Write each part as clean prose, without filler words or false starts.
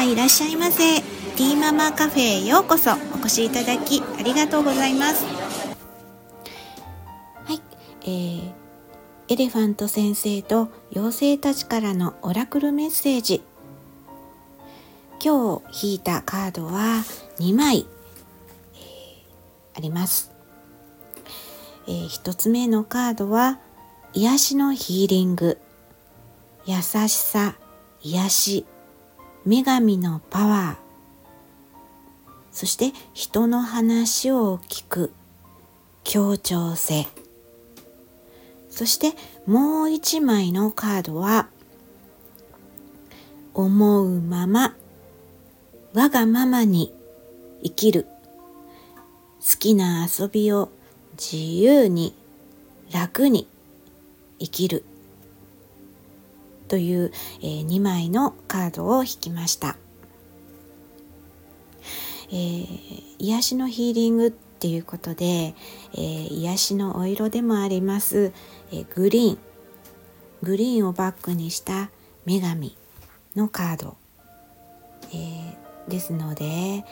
いらっしゃいませ。ティーママカフェへようこそお越しいただきありがとうございます。はい、エレファント先生と妖精たちからのオラクルメッセージ。今日引いたカードは2枚、あります。1つ目のカードは癒しのヒーリング、優しさ、癒し、女神のパワー、そして人の話を聞く協調性。そしてもう1枚のカードは思うまま、わがままに生きる、好きな遊びを自由に楽に生きるという、2枚のカードを引きました。癒しのヒーリングっていうことで、癒しのお色でもあります、グリーンをバックにした女神のカード、ですので、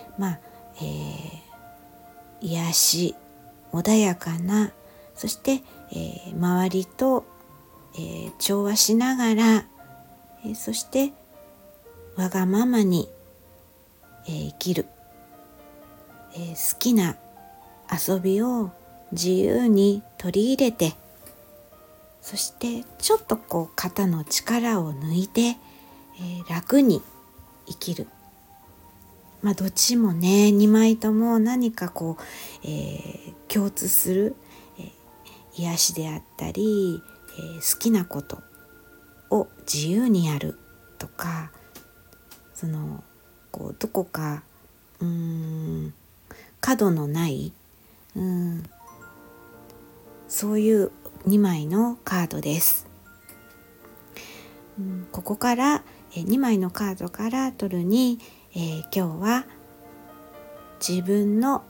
癒し、穏やかな、そして、周りと、調和しながら、そしてわがままに、生きる、好きな遊びを自由に取り入れて、そしてちょっと肩の力を抜いて、楽に生きる。どっちもね、2枚とも何か共通する、癒しであったり、好きなことを自由にやるとか、どこか角のない、そういう2枚のカードです。ここから2枚のカードから取るに、今日は自分の、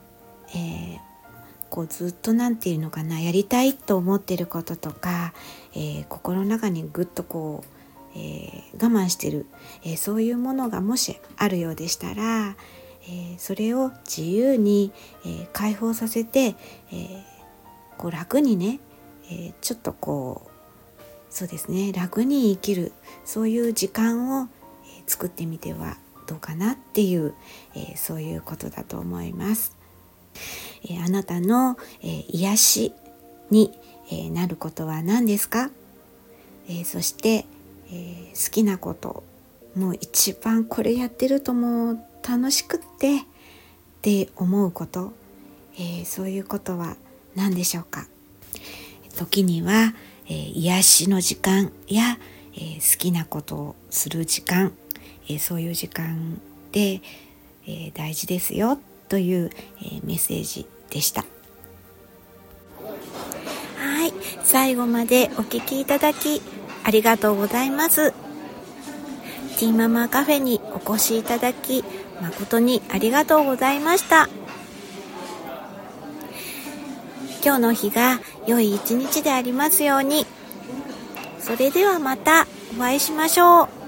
ずっとやりたいと思っていることとか、心の中にぐっと我慢している、そういうものがもしあるようでしたら、それを自由に、解放させて、楽にね、ちょっとそうですね、楽に生きる、そういう時間を、作ってみてはどうかなっていう、そういうことだと思います。あなたの、癒しに、なることは何ですか？そして、好きなこと、もう一番これやってるともう楽しくって思うこと、そういうことは何でしょうか？時には、癒しの時間や、好きなことをする時間、そういう時間で、大事ですよという、メッセージでした。はい、最後までお聞きいただきありがとうございます。ティーママカフェにお越しいただき誠にありがとうございました。今日の日が良い一日でありますように。それではまたお会いしましょう。